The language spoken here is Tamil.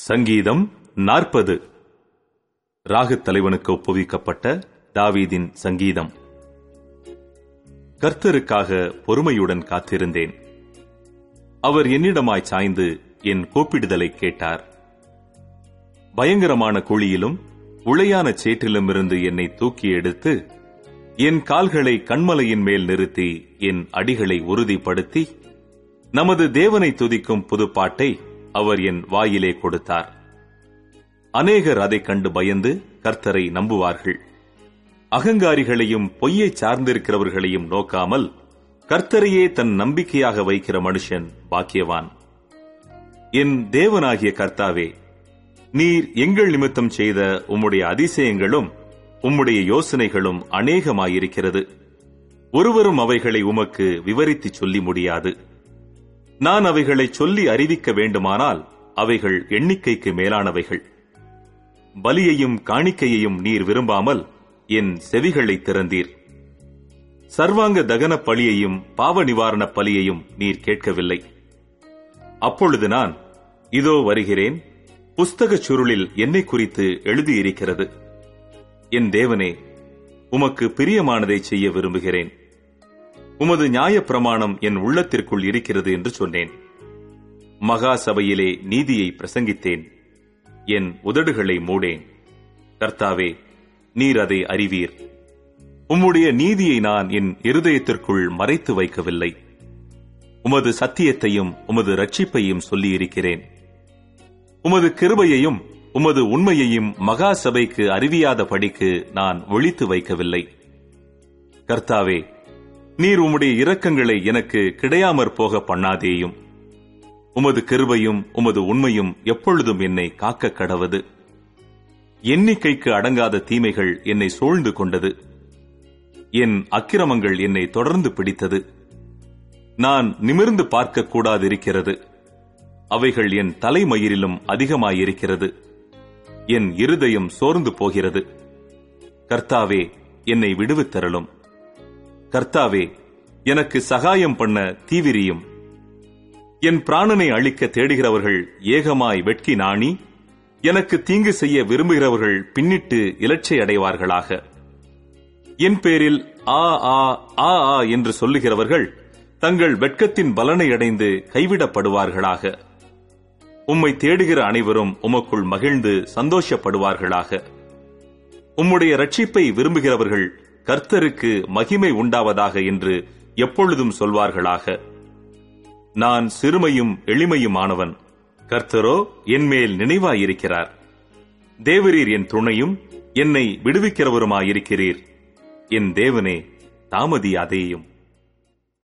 சங்கீதம் 40. ராகத் தலைவனுக்கு ஒப்புவிக்கப்பட்ட தாவீதின் சங்கீதம். கர்த்தருக்காக பொறுமையுடன் காத்திருந்தேன். அவர் என்னிடமாய் சாய்ந்து என் கூப்பிடுதலை கேட்டார். பயங்கரமான குழியிலும் உளையான சேற்றிலுமிருந்து என்னை தூக்கி எடுத்து என் கால்களை கண்மலையின் மேல் நிறுத்தி என் அடிகளை உறுதிப்படுத்தி நமது தேவனை துதிக்கும் புதுப்பாட்டை அவர் என் வாயிலே கொடுத்தார். அநேகர் அதைக் கண்டு பயந்து கர்த்தரை நம்புவார்கள். அகங்காரிகளையும் பொய்யை சார்ந்திருக்கிறவர்களையும் நோக்காமல் கர்த்தரையே தன் நம்பிக்கையாக வைக்கிற மனுஷன் பாக்கியவான். என் தேவனாகிய கர்த்தாவே, நீர் எங்கள் நிமித்தம் செய்த உம்முடைய அதிசயங்களும் உம்முடைய யோசனைகளும் அநேகமாயிருக்கிறது. ஒருவரும் அவைகளை உமக்கு விவரித்துச் சொல்லி முடியாது. நான் அவைகளை சொல்லி அறிவிக்க வேண்டுமானால் அவைகள் எண்ணிக்கைக்கு மேலானவைகள். பலியையும் காணிக்கையையும் நீர் விரும்பாமல் என் செவிகளை திறந்தீர். சர்வாங்க தகன பலியையும் பாவ நிவாரண பலியையும் நீர் கேட்கவில்லை. அப்பொழுது நான், இதோ வருகிறேன், புஸ்தகச் சுருளில் என்னை குறித்து எழுதியிருக்கிறது. என் தேவனே, உமக்கு பிரியமானதை செய்ய விரும்புகிறேன். உமது நியாயப்பிரமாணம் என் உள்ளத்திற்குள் இருக்கிறது என்று சொன்னேன். மகா சபையிலே நீதியை பிரசங்கித்தேன். என் உதடுகளை மூடேன். கர்த்தாவே, நீர் அதை அறிவீர். உம்முடைய நீதியை நான் என் இருதயத்திற்குள் மறைத்து வைக்கவில்லை. உமது சத்தியத்தையும் உமது இரட்சிப்பையும் சொல்லியிருக்கிறேன். உமது கிருபையையும் உமது உண்மையையும் மகா சபைக்கு அறிவியாத படிக்கு நான் ஒளித்து வைக்கவில்லை. கர்த்தாவே, நீர் உம்முடைய இரக்கங்களை எனக்கு கிடையாமற் போக பண்ணாதேயும். உமது கிருபையும் உமது உண்மையும் எப்பொழுதும் என்னை காக்க கடவது. எண்ணிக்கைக்கு அடங்காத தீமைகள் என்னை சூழ்ந்து கொண்டது. என் அக்கிரமங்கள் என்னை தொடர்ந்து பிடித்தது. நான் நிமிர்ந்து பார்க்க கூடாதிருக்கிறது. அவைகள் என் தலைமயிரிலும் அதிகமாயிருக்கிறது. என் இருதயம் சோர்ந்து போகிறது. கர்த்தாவே, என்னை விடுவித்தருளும். கர்த்தாவே, எனக்கு சகாயம் பண்ண தீவிரியும். என் பிராணனை அழிக்க தேடுகிறவர்கள் ஏகமாய் வெட்கி நாணி எனக்கு தீங்கு செய்ய விரும்புகிறவர்கள் பின்னிட்டு இலட்சை அடைவார்களாக. என் பேரில் ஆ ஆ ஆ ஆ என்று சொல்லுகிறவர்கள் தங்கள் வெட்கத்தின் பலனை அடைந்து கைவிடப்படுவார்களாக. உம்மை தேடுகிற அனைவரும் உமக்குள் மகிழ்ந்து சந்தோஷப்படுவார்களாக. உம்முடைய இரட்சிப்பை விரும்புகிறவர்கள் கர்த்தருக்கு மகிமை உண்டாவதாக என்று எப்பொழுதும் சொல்வார்களாக. நான் சிறுமையும் எளிமையுமானவன். கர்த்தரோ என்மேல் நினைவாயிருக்கிறார். தேவரீர் என் துணையும் என்னை விடுவிக்கிறவருமாயிருக்கிறீர். என் தேவனே, தாமதியாதேயும்.